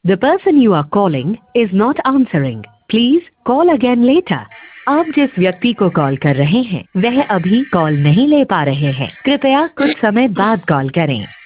The person you are calling is not answering. Please call again later. आप जिस व्यक्ति को कॉल कर रहे हैं वह अभी कॉल नहीं ले पा रहे हैं। कृपया कुछ समय बाद कॉल करें।